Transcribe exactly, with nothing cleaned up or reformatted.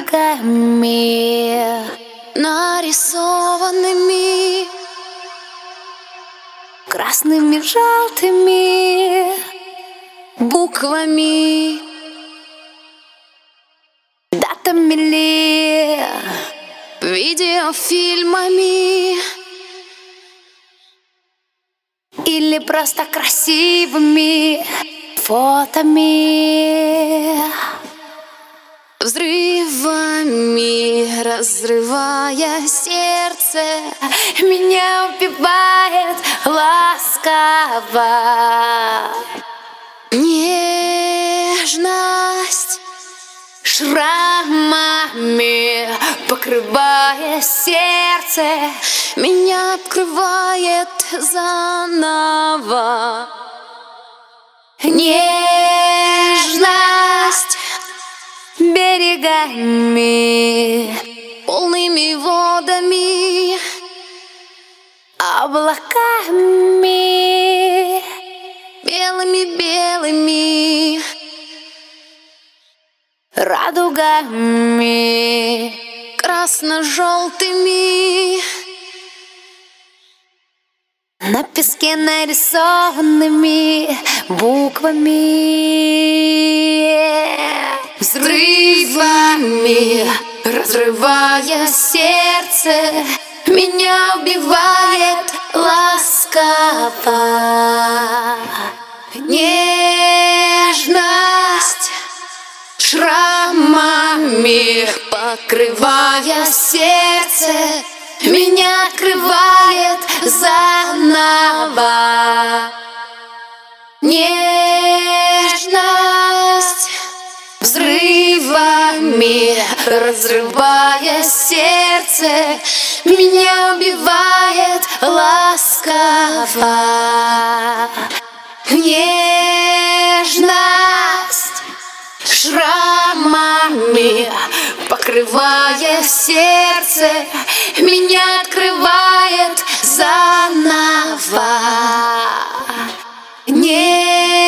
красками, нарисованными красными, желтыми буквами, датами ли, видеофильмами или просто красивыми фотами, взрывами, разрывая сердце, меня убивает ласково. Нежность шрамами, покрывая сердце, меня открывает заново. Нежность берегами, полными водами, облаками, белыми-белыми, радугами, красно-желтыми, на песке нарисованными буквами, взрывами, разрывая сердце, меня убивает ласково. Нежность шрамами, покрывая сердце, меня открывает заново. Нежность взрывами, разрывая сердце, меня убивает ласково. Нежность шрамами, покрывая сердце, меня открывает заново. Нежность